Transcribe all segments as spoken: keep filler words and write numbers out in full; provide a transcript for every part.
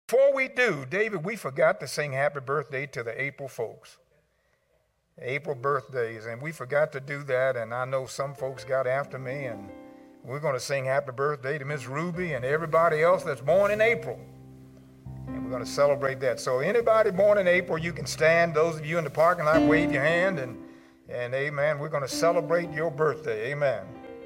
Before we do, David, we forgot to sing happy birthday to the April folks. April birthdays, and we forgot to do that, and I know some folks got after me, and we're going to sing happy birthday to Miss Ruby and everybody else that's born in April. And we're going to celebrate that. So anybody born in April, you can stand. Those of you in the parking lot, wave your hand, and, and amen. We're going to celebrate your birthday. Amen.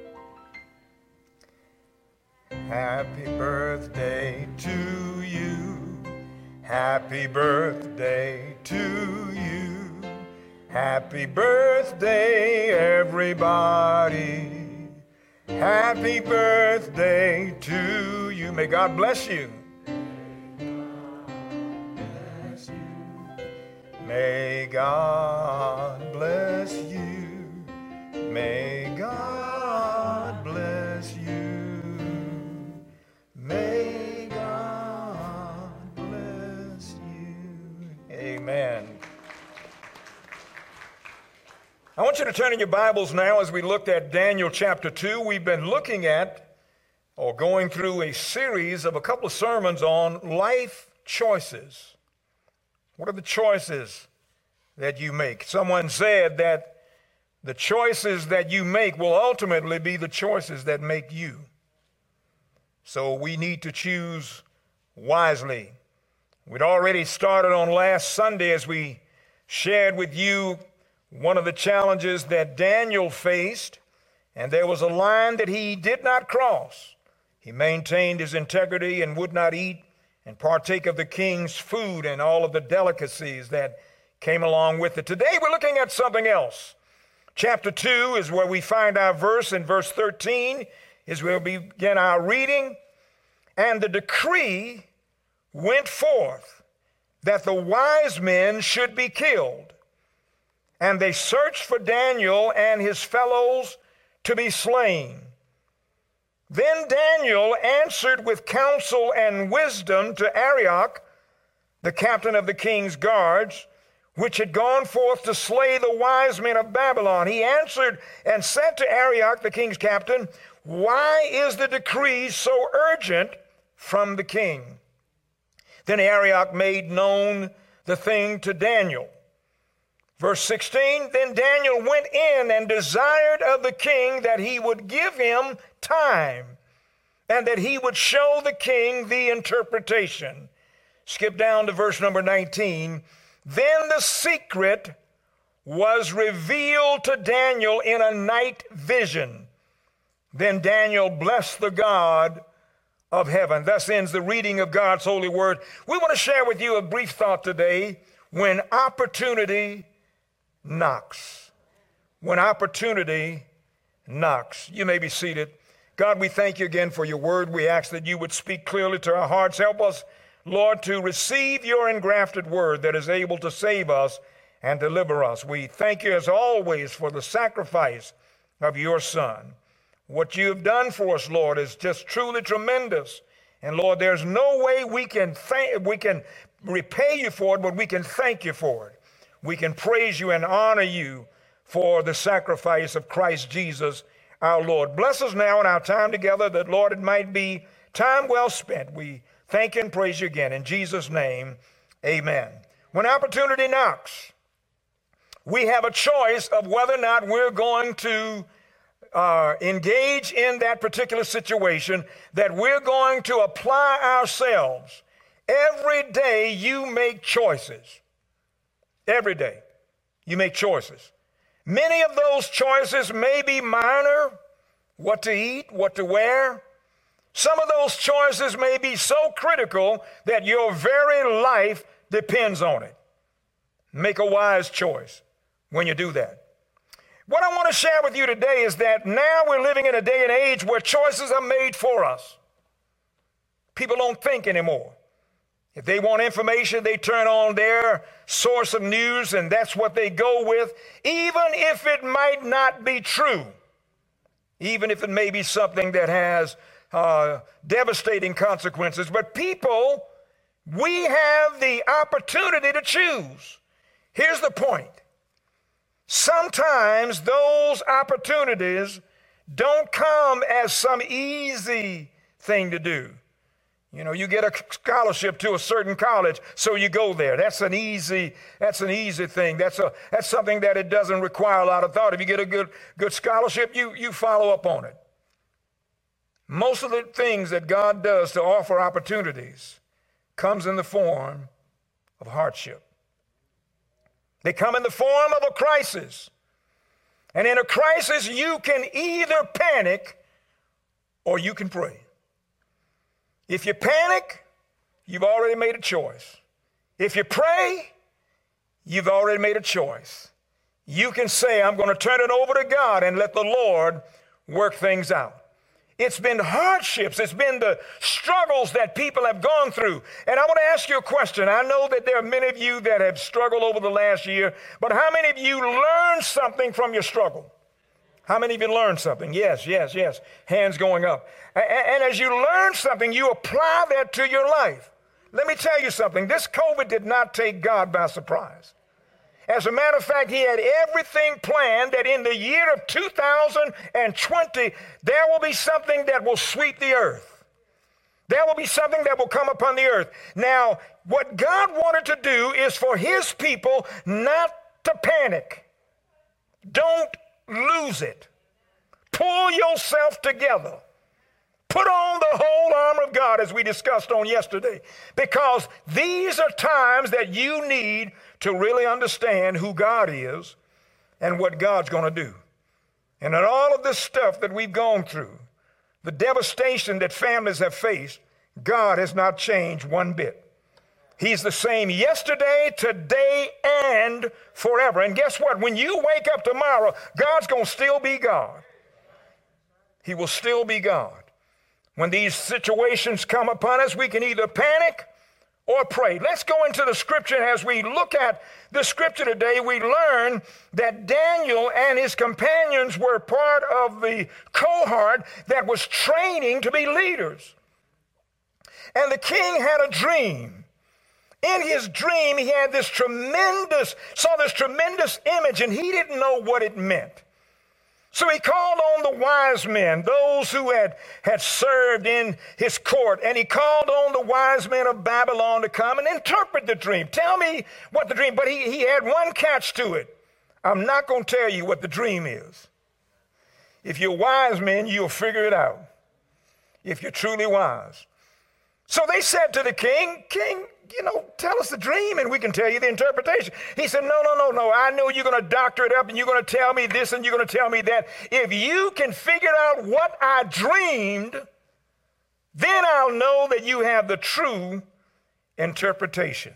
Happy birthday to you. Happy birthday to you. Happy birthday, everybody. Happy birthday to you. May God bless you. May God bless you. May God bless you. May God bless you. Amen. I want you to turn in your Bibles now as we looked at Daniel chapter two. We've been looking at or going through a series of a couple of sermons on life choices. What are the choices that you make? Someone said that the choices that you make will ultimately be the choices that make you. So we need to choose wisely. We'd already started on last Sunday as we shared with you one of the challenges that Daniel faced, and there was a line that he did not cross. He maintained his integrity and would not eat and partake of the king's food and all of the delicacies that came along with it. Today we're looking at something else. Chapter two is where we find our verse, and verse thirteen is where we begin our reading. And the decree went forth that the wise men should be killed. And they searched for Daniel and his fellows to be slain. Then Daniel answered with counsel and wisdom to Arioch, the captain of the king's guards, which had gone forth to slay the wise men of Babylon. He answered and said to Arioch, the king's captain, "Why is the decree so urgent from the king?" Then Arioch made known the thing to Daniel. Verse sixteen, then Daniel went in and desired of the king that he would give him time and that he would show the king the interpretation. Skip down to verse number nineteen. Then the secret was revealed to Daniel in a night vision. Then Daniel blessed the God of heaven. Thus ends the reading of God's holy word. We want to share with you a brief thought today. When opportunity knocks. When opportunity knocks. You may be seated. God, we thank you again for your word. We ask that you would speak clearly to our hearts. Help us, Lord, to receive your engrafted word that is able to save us and deliver us. We thank you as always for the sacrifice of your Son. What you have done for us, Lord, is just truly tremendous. And Lord, there's no way we can thank, we can repay you for it, but we can thank you for it. We can praise you and honor you for the sacrifice of Christ Jesus, our Lord. Bless us now in our time together that, Lord, it might be time well spent. We thank you and praise you again. In Jesus' name, amen. When opportunity knocks, we have a choice of whether or not we're going to uh, engage in that particular situation, that we're going to apply ourselves. Every day you make choices. Every day you make choices. Many of those choices may be minor, what to eat, what to wear. Some of those choices may be so critical that your very life depends on it. Make a wise choice when you do that. What I want to share with you today is that now we're living in a day and age where choices are made for us. People don't think anymore. If they want information, they turn on their source of news, and that's what they go with, even if it might not be true, even if it may be something that has uh, devastating consequences. But people, we have the opportunity to choose. Here's the point. Sometimes those opportunities don't come as some easy thing to do. You know, you get a scholarship to a certain college, so you go there. That's an easy, that's an easy thing. That's a that's something that it doesn't require a lot of thought. If you get a good good scholarship, you you follow up on it. Most of the things that God does to offer opportunities comes in the form of hardship. They come in the form of a crisis. And in a crisis, you can either panic or you can pray. If you panic, you've already made a choice. If you pray, you've already made a choice. You can say, I'm going to turn it over to God and let the Lord work things out. It's been hardships. It's been the struggles that people have gone through. And I want to ask you a question. I know that there are many of you that have struggled over the last year, but how many of you learned something from your struggle? How many of you learned something? Yes, yes, yes. Hands going up. And as you learn something, you apply that to your life. Let me tell you something. This COVID did not take God by surprise. As a matter of fact, he had everything planned that in the year of two thousand twenty, there will be something that will sweep the earth. There will be something that will come upon the earth. Now, what God wanted to do is for his people not to panic. Don't lose it. Pull yourself together. Put on the whole armor of God, as we discussed on yesterday, because these are times that you need to really understand who God is and what God's going to do. And in all of this stuff that we've gone through, the devastation that families have faced, God has not changed one bit. He's the same yesterday, today, and forever. And guess what? When you wake up tomorrow, God's going to still be God. He will still be God. When these situations come upon us, we can either panic or pray. Let's go into the scripture. As we look at the scripture today, we learn that Daniel and his companions were part of the cohort that was training to be leaders. And the king had a dream. In his dream, he had this tremendous, saw this tremendous image, and he didn't know what it meant. So he called on the wise men, those who had, had served in his court, and he called on the wise men of Babylon to come and interpret the dream. Tell me what the dream, but he, he had one catch to it. I'm not going to tell you what the dream is. If you're wise men, you'll figure it out, if you're truly wise. So they said to the king, King, you know, tell us the dream and we can tell you the interpretation. He said, no, no, no, no. I know you're going to doctor it up and you're going to tell me this and you're going to tell me that. If you can figure out what I dreamed, then I'll know that you have the true interpretation.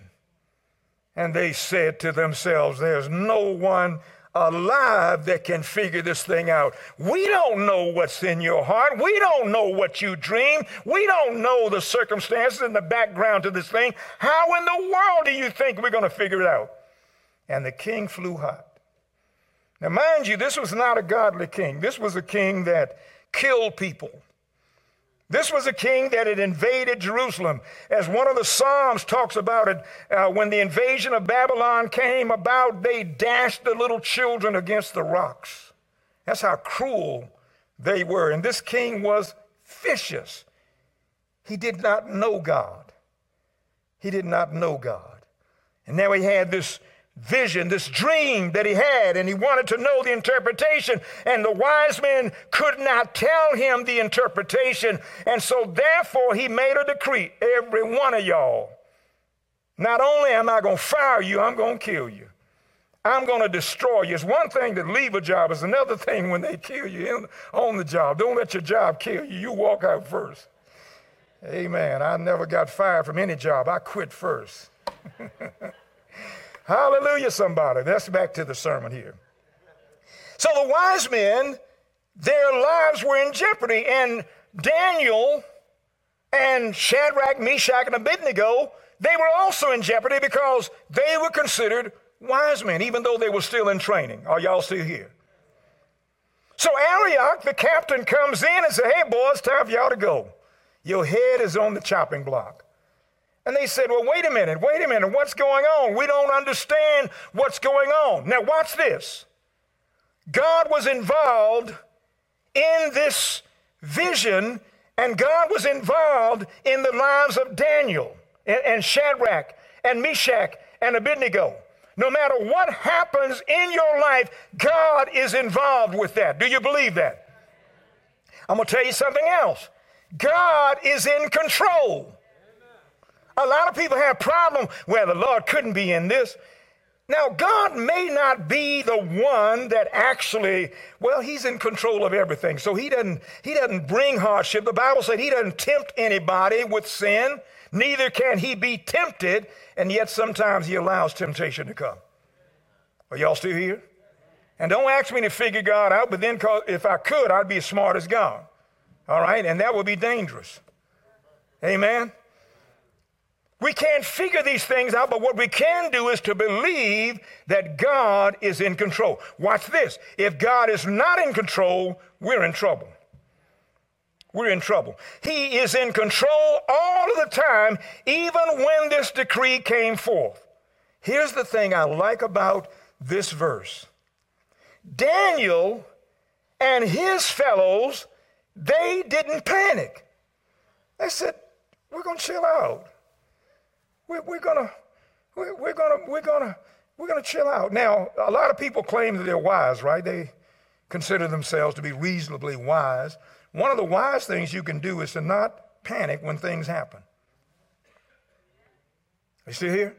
And they said to themselves, there's no one alive that can figure this thing out. We don't know what's in your heart. We don't know what you dream. We don't know the circumstances and the background to this thing. How in the world do you think we're going to figure it out? And the king flew hot. Now, mind you, this was not a godly king. This was a king that killed people. This was a king that had invaded Jerusalem. As one of the Psalms talks about it, uh, when the invasion of Babylon came about, they dashed the little children against the rocks. That's how cruel they were. And this king was vicious. He did not know God. He did not know God. And now he had this vision, this dream that he had, and he wanted to know the interpretation, and the wise men could not tell him the interpretation, and so therefore he made a decree. Every one of y'all, not only am I going to fire you, I'm going to kill you. I'm going to destroy you. It's one thing to leave a job. It's another thing when they kill you in, on the job. Don't let your job kill you. You walk out first. Amen. I never got fired from any job. I quit first. Hallelujah, somebody. That's back to the sermon here. So the wise men, their lives were in jeopardy, and Daniel and Shadrach, Meshach, and Abednego, they were also in jeopardy because they were considered wise men, even though they were still in training. Are y'all still here? So Arioch, the captain, comes in and says, hey, boys, time for y'all to go. Your head is on the chopping block. And they said, well, wait a minute, wait a minute, what's going on? We don't understand what's going on. Now, watch this. God was involved in this vision And God was involved in the lives of Daniel and, and Shadrach and Meshach and Abednego. No matter what happens in your life, God is involved with that. Do you believe that? I'm going to tell you something else. God is in control. A lot of people have problems where the Lord couldn't be in this. Now, God may not be the one that actually, well, he's in control of everything. So he doesn't, he doesn't bring hardship. The Bible said he doesn't tempt anybody with sin. Neither can he be tempted. And yet sometimes he allows temptation to come. Are y'all still here? And don't ask me to figure God out, but then if I could, I'd be as smart as God. All right? And that would be dangerous. Amen? We can't figure these things out, but what we can do is to believe that God is in control. Watch this. If God is not in control, we're in trouble. We're in trouble. He is in control all of the time, even when this decree came forth. Here's the thing I like about this verse. Daniel and his fellows, they didn't panic. They said, we're going to chill out. We're, we're gonna, we're, we're gonna, we're gonna, we're gonna chill out. Now, a lot of people claim that they're wise, right? They consider themselves to be reasonably wise. One of the wise things you can do is to not panic when things happen. You still here?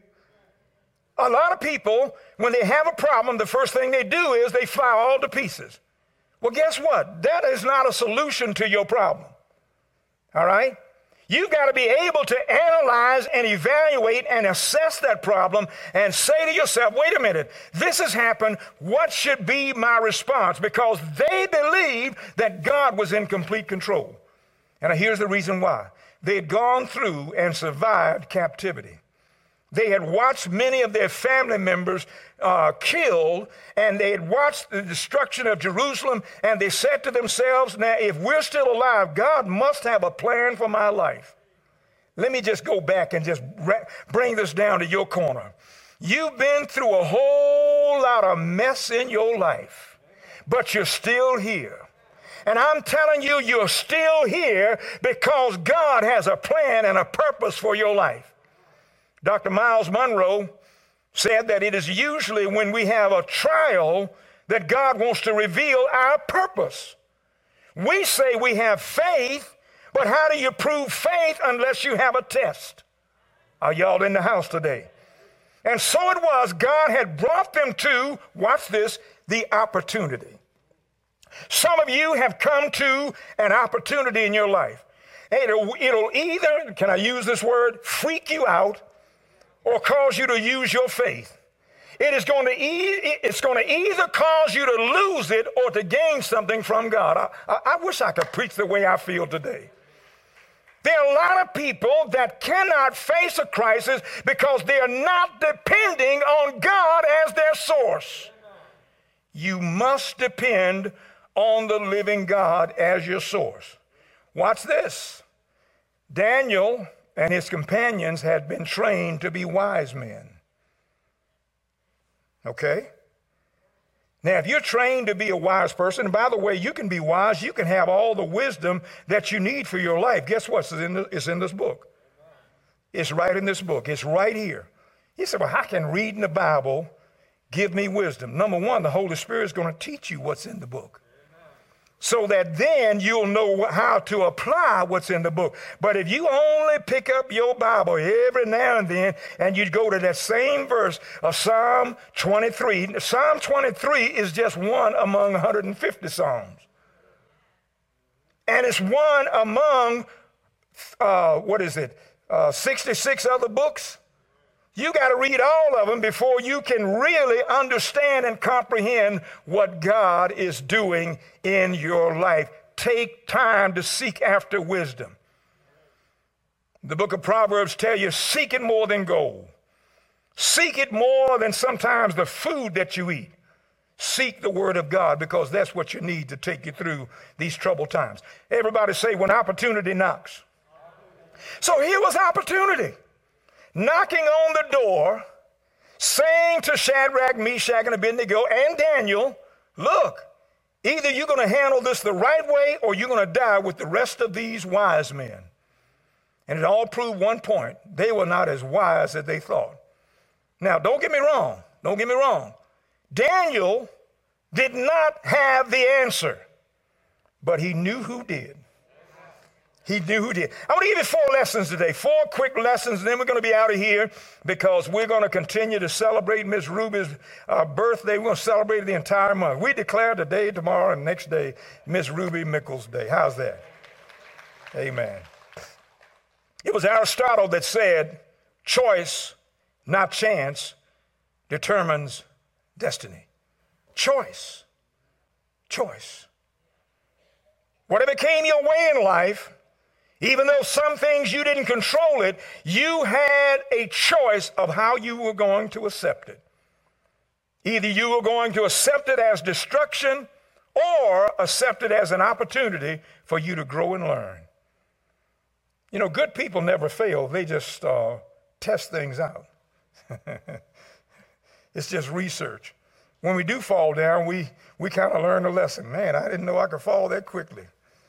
A lot of people, when they have a problem, the first thing they do is they fly all to pieces. Well, guess what? That is not a solution to your problem. All right? You've got to be able to analyze and evaluate and assess that problem and say to yourself, wait a minute, this has happened. What should be my response? Because they believed that God was in complete control. And here's the reason why. They had gone through and survived captivity. They had watched many of their family members uh, killed, and they had watched the destruction of Jerusalem, and they said to themselves, now, if we're still alive, God must have a plan for my life. Let me just go back and just bring this down to your corner. You've been through a whole lot of mess in your life, but you're still here. And I'm telling you, you're still here because God has a plan and a purpose for your life. Doctor Miles Monroe said that it is usually when we have a trial that God wants to reveal our purpose. We say we have faith, but how do you prove faith unless you have a test? Are y'all in the house today? And so it was, God had brought them to, watch this, the opportunity. Some of you have come to an opportunity in your life. It'll, it'll either, can I use this word, freak you out, or cause you to use your faith. It is going to, e- it's going to either cause you to lose it or to gain something from God. I, I, I wish I could preach the way I feel today. There are a lot of people that cannot face a crisis because they are not depending on God as their source. You must depend on the living God as your source. Watch this. Daniel and his companions had been trained to be wise men. Okay? Now, if you're trained to be a wise person, and by the way, you can be wise, you can have all the wisdom that you need for your life. Guess what? It's in, the, it's in this book. It's right in this book. It's right here. You say, well, how can reading the Bible give me wisdom? Number one, the Holy Spirit is going to teach you what's in the book, so that then you'll know how to apply what's in the book. But if you only pick up your Bible every now and then and you go to that same verse of Psalm twenty-three, Psalm twenty-three is just one among one hundred fifty Psalms. And it's one among, uh, what is it, uh, sixty-six other books. You got to read all of them before you can really understand and comprehend what God is doing in your life. Take time to seek after wisdom. The book of Proverbs tells you, seek it more than gold. Seek it more than sometimes the food that you eat. Seek the word of God, because that's what you need to take you through these troubled times. Everybody say, when opportunity knocks. So here was opportunity. Knocking on the door, saying to Shadrach, Meshach, and Abednego, and Daniel, look, Either you're going to handle this the right way or you're going to die with the rest of these wise men. And it all proved one point. They were not as wise as they thought. Now, don't get me wrong. Don't get me wrong. Daniel did not have the answer, but he knew who did. He knew who did. I want to give you four lessons today, four quick lessons, and then we're going to be out of here because we're going to continue to celebrate Miss Ruby's uh, birthday. We're going to celebrate the entire month. We declare today, tomorrow, and next day, Miss Ruby Mickles Day. How's that? Amen. It was Aristotle that said, choice, not chance, determines destiny. Choice. Choice. Whatever came your way in life, even though some things you didn't control it, you had a choice of how you were going to accept it. Either you were going to accept it as destruction or accept it as an opportunity for you to grow and learn. You know, good people never fail. They just uh, test things out. It's just research. When we do fall down, we, we kind of learn a lesson. Man, I didn't know I could fall that quickly.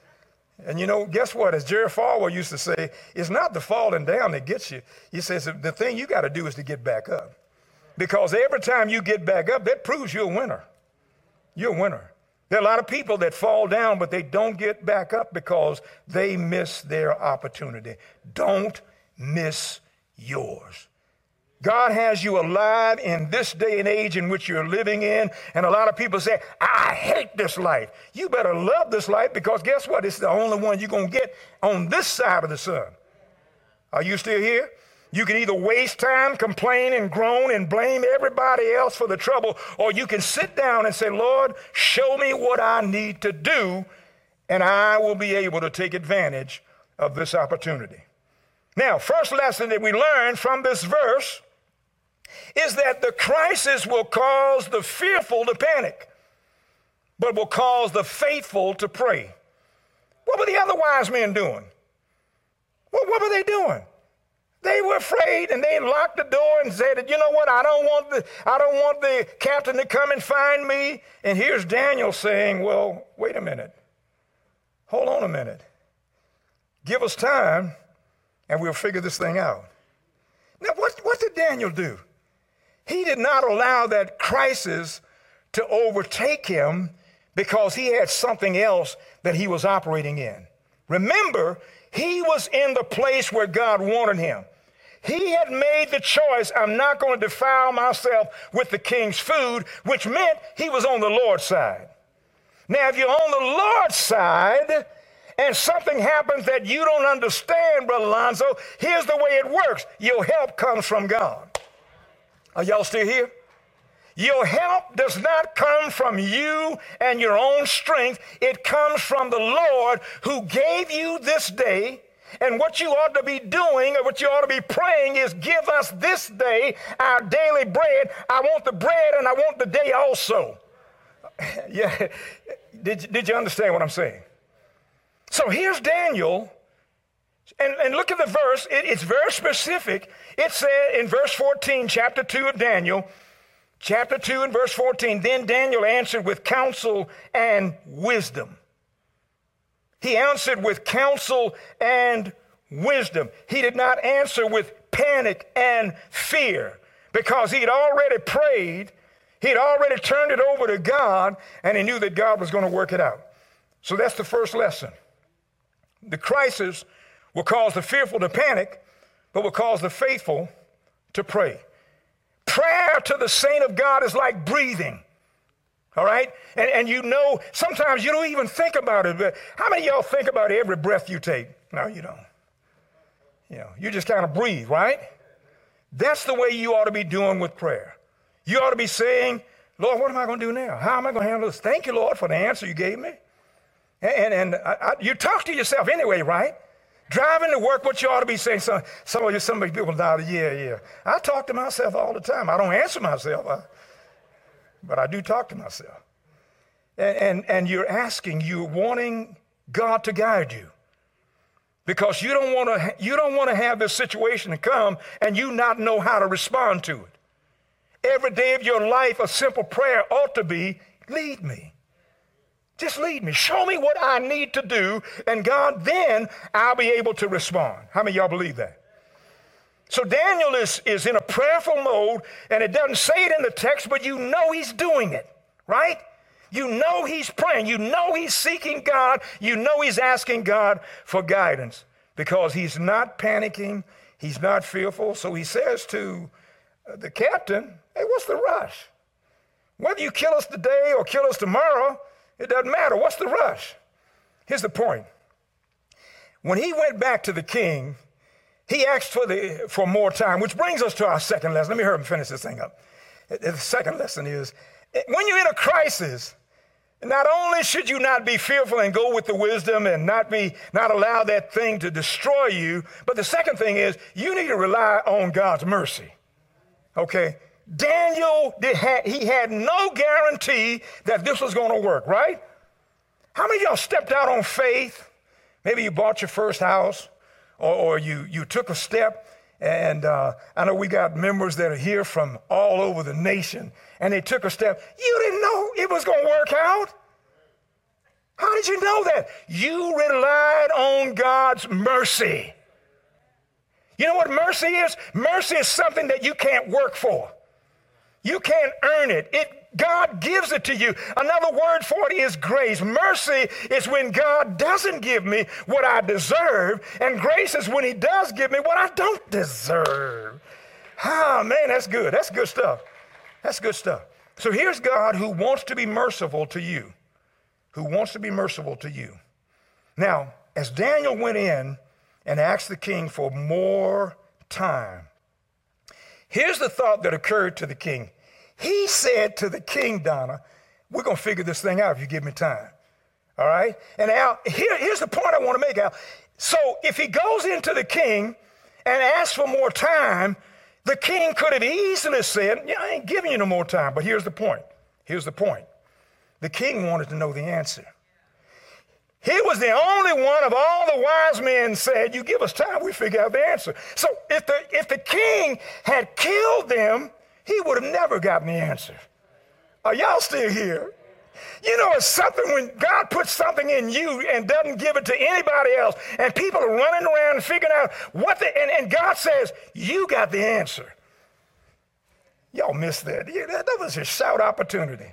And you know, guess what? As Jerry Falwell used to say, it's not the falling down that gets you. He says the thing you got to do is to get back up. Because every time you get back up, that proves you're a winner. You're a winner. There are a lot of people that fall down, but they don't get back up because they miss their opportunity. Don't miss yours. God has you alive in this day and age in which you're living in. And a lot of people say, I hate this life. You better love this life because guess what? It's the only one you're going to get on this side of the sun. Are you still here? You can either waste time, complain and groan and blame everybody else for the trouble, or you can sit down and say, Lord, show me what I need to do, and I will be able to take advantage of this opportunity. Now, first lesson that we learned from this verse is that the crisis will cause the fearful to panic, but will cause the faithful to pray. What were the other wise men doing? What, what were they doing? They were afraid, and they locked the door and said, you know what, I don't want the, I don't want the captain to come and find me. And here's Daniel saying, well, wait a minute. Hold on a minute. Give us time, and we'll figure this thing out. Now, what, what did Daniel do? He did not allow that crisis to overtake him because he had something else that he was operating in. Remember, he was in the place where God wanted him. He had made the choice, I'm not going to defile myself with the king's food, which meant he was on the Lord's side. Now, if you're on the Lord's side and something happens that you don't understand, Brother Alonzo, here's the way it works. Your help comes from God. Are y'all still here? Your help does not come from you and your own strength. It comes from the Lord who gave you this day. And what you ought to be doing or what you ought to be praying is give us this day our daily bread. I want the bread and I want the day also. Yeah. Did, did you understand what I'm saying? So here's Daniel. And, and look at the verse. It, it's very specific. It said in verse fourteen, chapter two of Daniel, chapter two and verse fourteen, then Daniel answered with counsel and wisdom. He answered with counsel and wisdom. He did not answer with panic and fear because he had already prayed. He had already turned it over to God, and he knew that God was going to work it out. So that's the first lesson. The crisis will cause the fearful to panic, but will cause the faithful to pray. Prayer to the saint of God is like breathing, all right? And, and you know, sometimes you don't even think about it, but how many of y'all think about every breath you take? No, you don't. You know, you just kind of breathe, right? That's the way you ought to be doing with prayer. You ought to be saying, Lord, what am I going to do now? How am I going to handle this? Thank you, Lord, for the answer you gave me. And, and, and I, I, you talk to yourself anyway, right? Driving to work, what you ought to be saying, some, some of you, some of you people die, yeah, yeah. I talk to myself all the time. I don't answer myself, I, but I do talk to myself. And, and, and you're asking, you're wanting God to guide you. Because you don't want to you don't want to have this situation to come and you not know how to respond to it. Every day of your life, a simple prayer ought to be, lead me. Just lead me. Show me what I need to do, and God, then I'll be able to respond. How many of y'all believe that? So Daniel is, is in a prayerful mode, and it doesn't say it in the text, but you know he's doing it, right? You know he's praying. You know he's seeking God. You know he's asking God for guidance because he's not panicking. He's not fearful. So he says to the captain, hey, what's the rush? Whether you kill us today or kill us tomorrow, it doesn't matter. What's the rush? Here's the point. When he went back to the king, he asked for the for more time, which brings us to our second lesson. Let me hurry and finish this thing up. The second lesson is, when you're in a crisis, not only should you not be fearful and go with the wisdom and not be not allow that thing to destroy you, but the second thing is you need to rely on God's mercy. Okay? Daniel, did ha- he had no guarantee that this was going to work, right? How many of y'all stepped out on faith? Maybe you bought your first house, or, or you, you took a step. And uh, I know we got members that are here from all over the nation, and they took a step. You didn't know it was going to work out. How did you know that? You relied on God's mercy. You know what mercy is? Mercy is something that you can't work for. You can't earn it. It God gives it to you. Another word for it is grace. Mercy is when God doesn't give me what I deserve, and grace is when he does give me what I don't deserve. Ah, man, that's good. That's good stuff. That's good stuff. So here's God who wants to be merciful to you, who wants to be merciful to you. Now, as Daniel went in and asked the king for more time, here's the thought that occurred to the king. He said to the king, Donna, we're going to figure this thing out if you give me time. All right? And Al, here, here's the point I want to make, Al. So if he goes into the king and asks for more time, the king could have easily said, yeah, I ain't giving you no more time. But here's the point. Here's the point. The king wanted to know the answer. He was the only one of all the wise men said, you give us time, we figure out the answer. So if the, if the king had killed them, he would have never gotten the answer. Are y'all still here? You know, it's something when God puts something in you and doesn't give it to anybody else, and people are running around and figuring out what the, and, and God says, you got the answer. Y'all missed that. Yeah, that, that was a shout opportunity.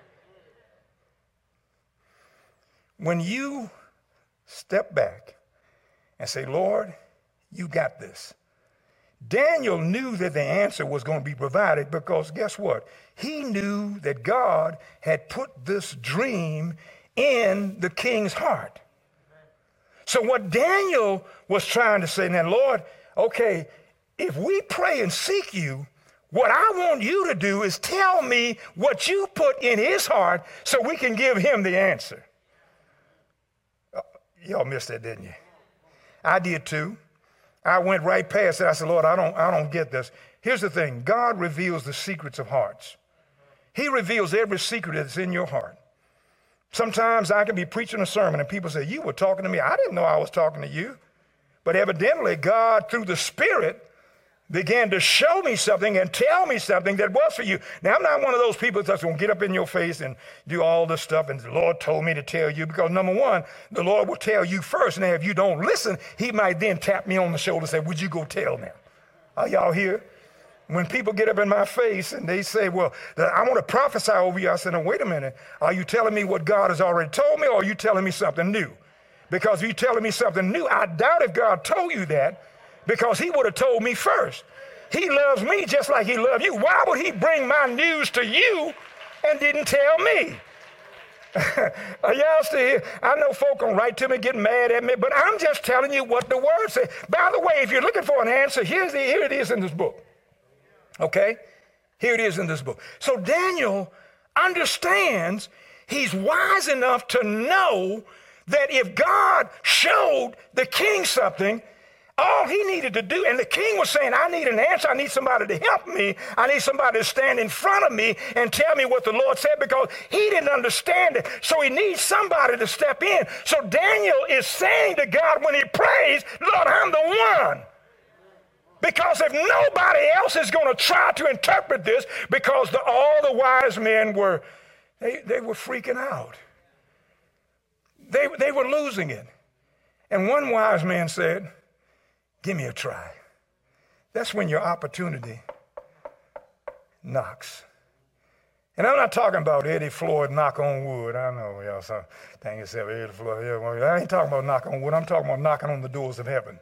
When you step back and say, Lord, you got this. Daniel knew that the answer was going to be provided because guess what? He knew that God had put this dream in the king's heart. So what Daniel was trying to say, now, Lord, okay, if we pray and seek you, what I want you to do is tell me what you put in his heart so we can give him the answer. Uh, y'all missed that, didn't you? I did too. I went right past it. I said, Lord, I don't, I don't get this. Here's the thing. God reveals the secrets of hearts. He reveals every secret that's in your heart. Sometimes I can be preaching a sermon and people say, you were talking to me. I didn't know I was talking to you. But evidently God, through the Spirit, began to show me something and tell me something that was for you. Now, I'm not one of those people that's going to get up in your face and do all this stuff, and the Lord told me to tell you, because number one, the Lord will tell you first. Now, if you don't listen, he might then tap me on the shoulder and say, would you go tell them? Are y'all here? When people get up in my face and they say, well, I want to prophesy over you, I said, no, wait a minute. Are you telling me what God has already told me, or are you telling me something new? Because if you're telling me something new, I doubt if God told you that, because he would have told me first. He loves me just like he loved you. Why would he bring my news to you and didn't tell me? Are y'all still here? I know folk can write to me, get mad at me, but I'm just telling you what the word says. By the way, if you're looking for an answer, here's the, here it is in this book. Okay? Here it is in this book. So Daniel understands, he's wise enough to know that if God showed the king something, all he needed to do, and the king was saying, I need an answer. I need somebody to help me. I need somebody to stand in front of me and tell me what the Lord said, because he didn't understand it. So he needs somebody to step in. So Daniel is saying to God when he prays, Lord, I'm the one. Because if nobody else is going to try to interpret this, because the, all the wise men were, they, they were freaking out. They, they were losing it. And one wise man said, give me a try. That's when your opportunity knocks. And I'm not talking about Eddie Floyd, knock on wood. I know y'all some think yourself, Eddie Floyd. Yeah, well, I ain't talking about knock on wood. I'm talking about knocking on the doors of heaven.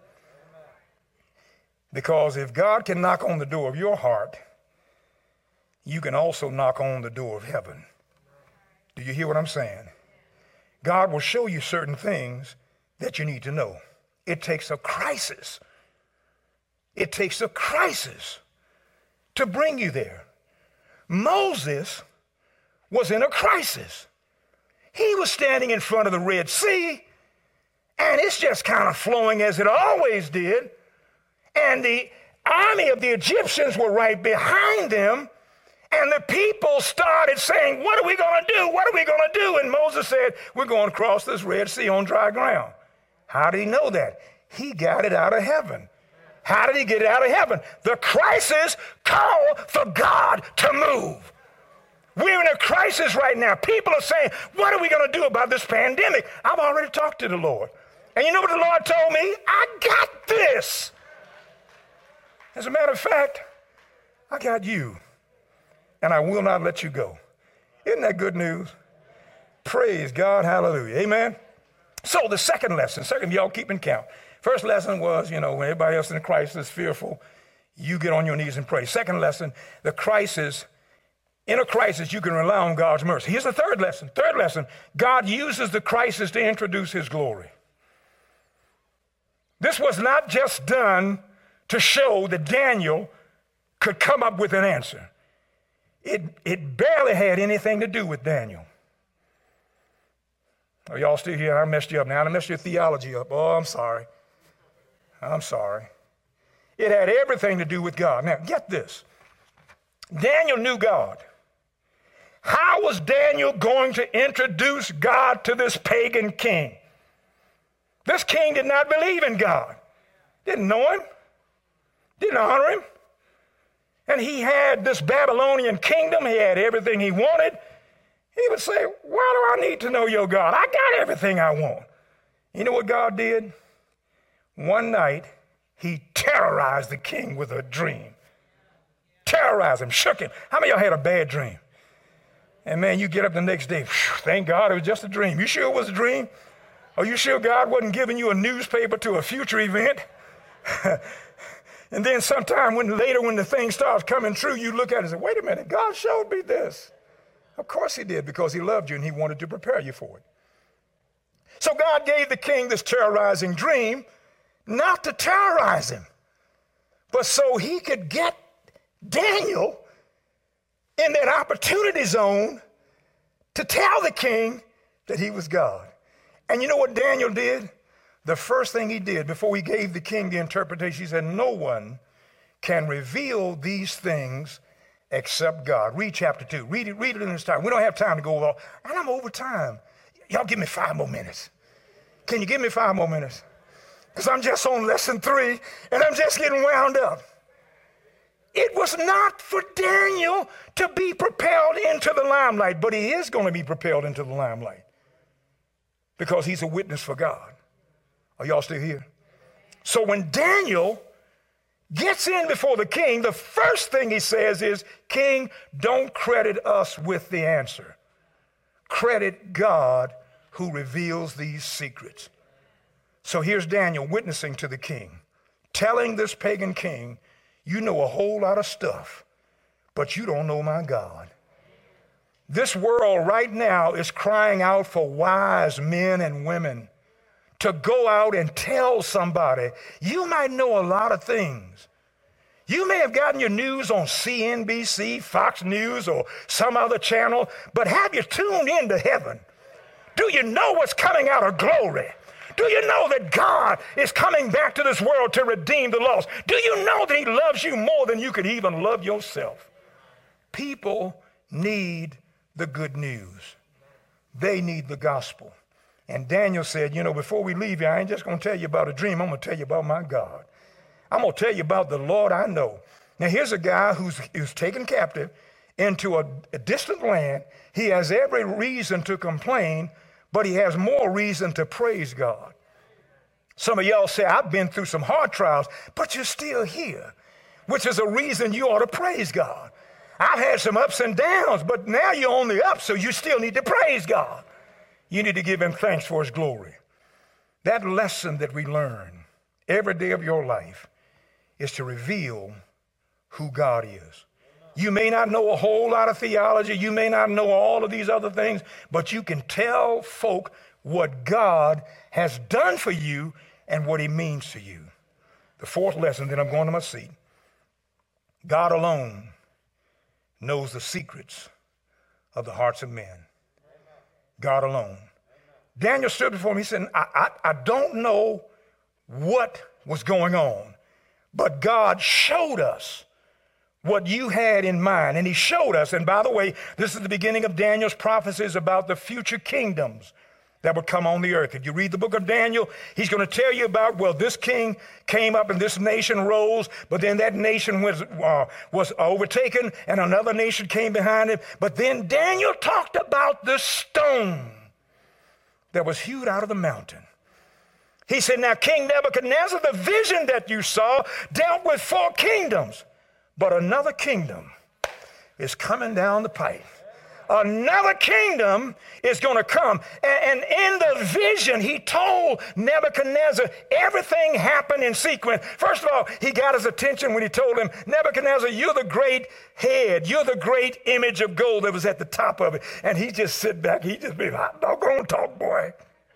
Because if God can knock on the door of your heart, you can also knock on the door of heaven. Do you hear what I'm saying? God will show you certain things that you need to know. It takes a crisis. It takes a crisis to bring you there. Moses was in a crisis. He was standing in front of the Red Sea, and it's just kind of flowing as it always did. And the army of the Egyptians were right behind them. And the people started saying, what are we going to do? What are we going to do? And Moses said, we're going to cross this Red Sea on dry ground. How did he know that? He got it out of heaven. How did he get it out of heaven? The crisis called for God to move. We're in a crisis right now. People are saying, what are we going to do about this pandemic? I've already talked to the Lord. And you know what the Lord told me? I got this. As a matter of fact, I got you. And I will not let you go. Isn't that good news? Praise God, hallelujah, amen? So the second lesson, second, y'all keeping count. First lesson was, you know, when everybody else in the crisis is fearful, you get on your knees and pray. Second lesson, the crisis, in a crisis, you can rely on God's mercy. Here's the third lesson. Third lesson, God uses the crisis to introduce his glory. This was not just done to show that Daniel could come up with an answer. It, it barely had anything to do with Daniel. Are y'all still here? I messed you up now. I messed your theology up. Oh, I'm sorry. I'm sorry. It had everything to do with God. Now, get this. Daniel knew God. How was Daniel going to introduce God to this pagan king? This king did not believe in God. Didn't know him. Didn't honor him. And he had this Babylonian kingdom. He had everything he wanted. He would say, why do I need to know your God? I got everything I want. You know what God did? One night, he terrorized the king with a dream. Terrorized him, shook him. How many of y'all had a bad dream? And man, you get up the next day, thank God it was just a dream. You sure it was a dream? Are you sure God wasn't giving you a newspaper to a future event? And then sometime when later when the thing starts coming true, you look at it and say, wait a minute, God showed me this. Of course he did, because he loved you and he wanted to prepare you for it. So God gave the king this terrorizing dream, not to terrorize him, but so he could get Daniel in that opportunity zone to tell the king that he was God. And you know what Daniel did? The first thing he did before he gave the king the interpretation, he said, no one can reveal these things except God. Read chapter two. Read it, read it in this time. We don't have time to go over all. And I'm over time. Y'all give me five more minutes. Can you give me five more minutes? Because I'm just on lesson three, and I'm just getting wound up. It was not for Daniel to be propelled into the limelight, but he is going to be propelled into the limelight because he's a witness for God. Are y'all still here? So when Daniel gets in before the king, the first thing he says is, King, don't credit us with the answer. Credit God who reveals these secrets. So here's Daniel witnessing to the king, telling this pagan king, you know a whole lot of stuff, but you don't know my God. This world right now is crying out for wise men and women to go out and tell somebody. You might know a lot of things. You may have gotten your news on C N B C, Fox News, or some other channel, but have you tuned into heaven? Do you know what's coming out of glory? Do you know that God is coming back to this world to redeem the lost? Do you know that he loves you more than you could even love yourself? People need the good news. They need the gospel. And Daniel said, you know, before we leave here, I ain't just going to tell you about a dream. I'm going to tell you about my God. I'm going to tell you about the Lord I know. Now, here's a guy who's, who's taken captive into a, a distant land. He has every reason to complain, but he has more reason to praise God. Some of y'all say, I've been through some hard trials, but you're still here, which is a reason you ought to praise God. I've had some ups and downs, but now you're on the up, so you still need to praise God. You need to give him thanks for his glory. That lesson that we learn every day of your life is to reveal who God is. You may not know a whole lot of theology. You may not know all of these other things, but you can tell folk what God has done for you and what he means to you. The fourth lesson, then I'm going to my seat. God alone knows the secrets of the hearts of men. God alone. Daniel stood before him. He said, I, I, I don't know what was going on, but God showed us what you had in mind. And he showed us, and by the way, this is the beginning of Daniel's prophecies about the future kingdoms that would come on the earth. If you read the book of Daniel, he's going to tell you about, well, this king came up and this nation rose, but then that nation was, uh, was overtaken and another nation came behind it. But then Daniel talked about the stone that was hewed out of the mountain. He said, now, King Nebuchadnezzar, the vision that you saw dealt with four kingdoms, but another kingdom is coming down the pipe. Another kingdom is going to come. And, and in the vision, he told Nebuchadnezzar everything happened in sequence. First of all, he got his attention when he told him, Nebuchadnezzar, you're the great head. You're the great image of gold that was at the top of it. And he just sit back. He just be like, doggone talk, boy.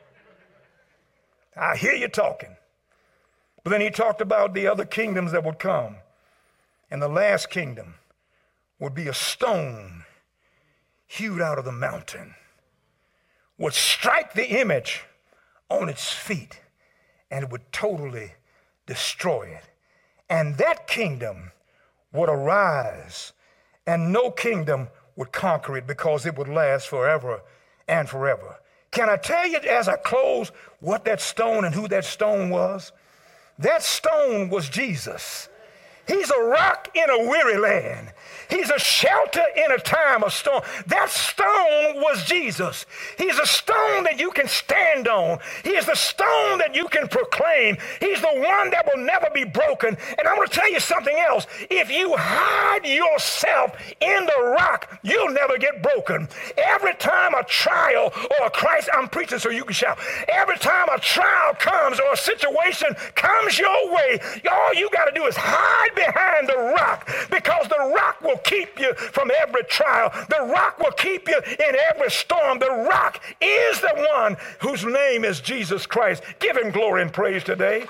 I hear you talking. But then he talked about the other kingdoms that would come. And the last kingdom would be a stone hewed out of the mountain, would strike the image on its feet, and it would totally destroy it. And that kingdom would arise, and no kingdom would conquer it because it would last forever and forever. Can I tell you as I close what that stone and who that stone was? That stone was Jesus. He's a rock in a weary land. He's a shelter in a time of storm. That stone was Jesus. He's a stone that you can stand on. He is the stone that you can proclaim. He's the one that will never be broken. And I'm going to tell you something else. If you hide yourself in the rock, you'll never get broken. Every time a trial or a crisis, I'm preaching so you can shout. Every time a trial comes or a situation comes your way, all you got to do is hide behind the rock, because the rock will keep you from every trial. The rock will keep you in every storm. The rock is the one whose name is Jesus Christ. Give him glory and praise today.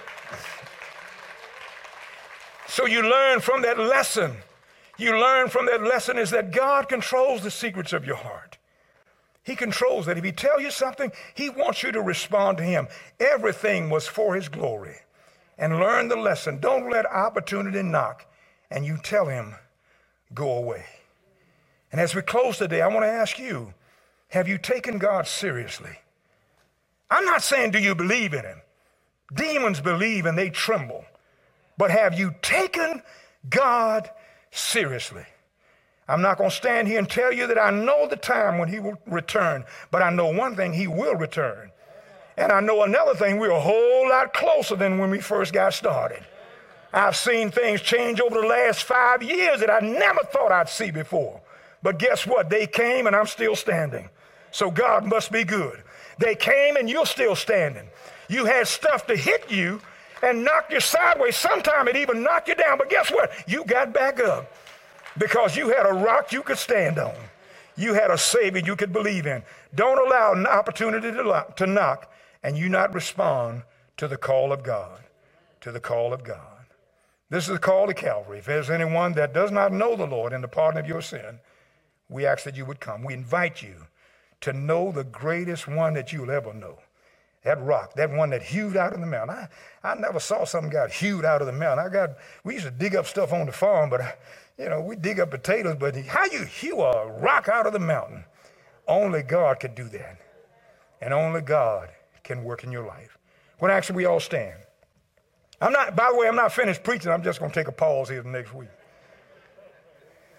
So you learn from that lesson. You learn from that lesson is that God controls the secrets of your heart. He controls that. If he tells you something, he wants you to respond to him. Everything was for his glory. And learn the lesson. Don't let opportunity knock and you tell him, go away. And as we close today, I want to ask you, have you taken God seriously? I'm not saying do you believe in him. Demons believe and they tremble. But have you taken God seriously? I'm not going to stand here and tell you that I know the time when he will return, but I know one thing, he will return. And I know another thing, we're a whole lot closer than when we first got started. I've seen things change over the last five years that I never thought I'd see before. But guess what? They came and I'm still standing. So God must be good. They came and you're still standing. You had stuff to hit you and knock you sideways. Sometimes it even knocked you down. But guess what? You got back up because you had a rock you could stand on. You had a Savior you could believe in. Don't allow an opportunity to, to knock and you not respond to the call of God, to the call of God. This is the call to Calvary. If there's anyone that does not know the Lord and the pardon of your sin, we ask that you would come. We invite you to know the greatest one that you'll ever know. That rock, that one that hewed out of the mountain. I, I never saw something got hewed out of the mountain. I got, we used to dig up stuff on the farm, but, you know, we dig up potatoes, but how you hew a rock out of the mountain? Only God could do that. And only God can work in your life. When actually we all stand. I'm not, by the way, I'm not finished preaching. I'm just going to take a pause here the next week.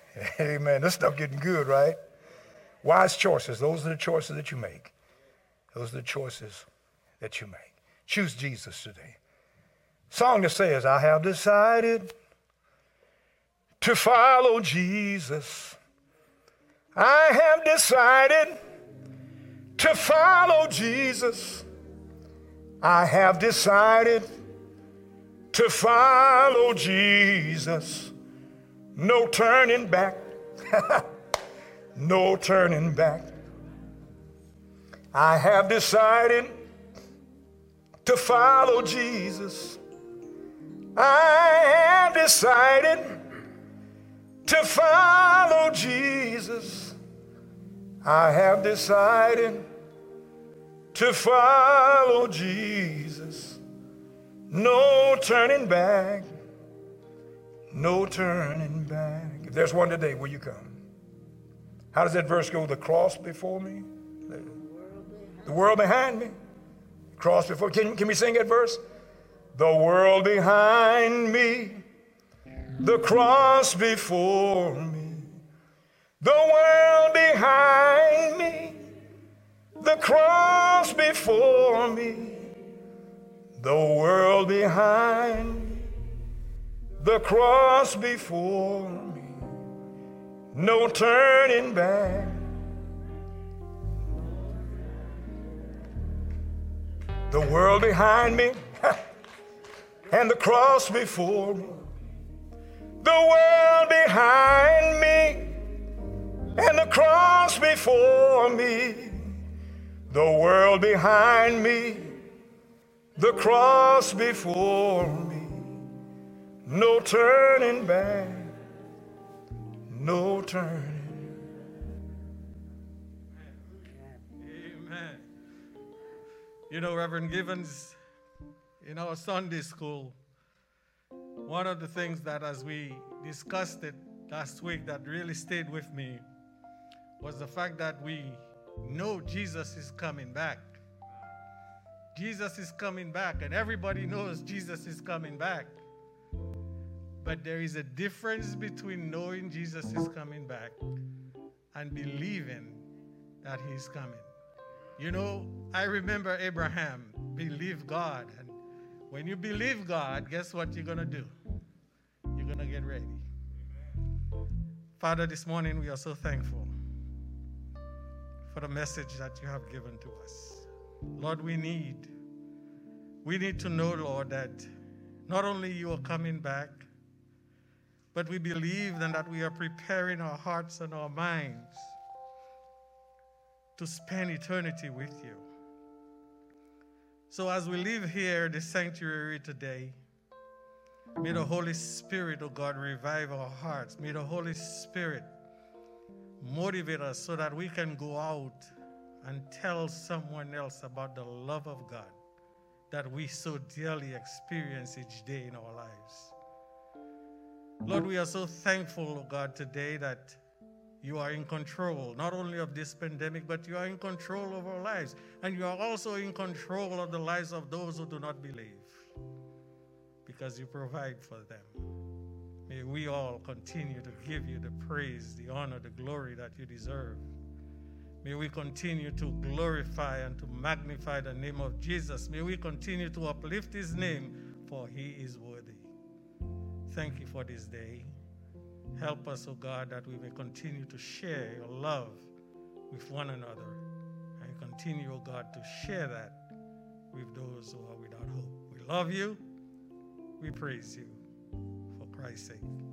Amen. This stuff getting good, right? Wise choices. Those are the choices that you make. Those are the choices that you make. Choose Jesus today. Song that says, I have decided to follow Jesus. I have decided to follow Jesus. I have decided to follow Jesus. No turning back. No turning back. I have decided to follow Jesus. I have decided to follow Jesus. I have decided to follow Jesus. No turning back. No turning back. If there's one today, will you come? How does that verse go? The cross before me? The world behind me? Cross before. Can, can we sing that verse? The world behind me, the cross before me. The world behind me, the cross before me. The world behind me, the cross before me. No turning back. The world behind me and the cross before me. The world behind me and the cross before me. The world behind me, the cross before me. No turning back, no turning. Amen. You know, Reverend Givens, in our Sunday school, one of the things that as we discussed it last week that really stayed with me was the fact that we know Jesus is coming back. Jesus is coming back, and everybody knows Jesus is coming back. But there is a difference between knowing Jesus is coming back and believing that he's coming. You know, I remember Abraham believed God. And when you believe God, guess what you're going to do? You're going to get ready. Father, this morning we are so thankful for the message that you have given to us. Lord, we need, we need to know, Lord, that not only you are coming back, but we believe then that we are preparing our hearts and our minds to spend eternity with you. So as we leave here, the sanctuary today, may the Holy Spirit, oh God, revive our hearts. May the Holy Spirit motivate us so that we can go out and tell someone else about the love of God that we so dearly experience each day in our lives. Lord, we are so thankful, oh God, today that you are in control, not only of this pandemic, but you are in control of our lives. And you are also in control of the lives of those who do not believe, because you provide for them. May we all continue to give you the praise, the honor, the glory that you deserve. May we continue to glorify and to magnify the name of Jesus. May we continue to uplift his name, for he is worthy. Thank you for this day. Help us, O God, that we may continue to share your love with one another, and continue, O God, to share that with those who are without hope. We love you. We praise you for Christ's sake.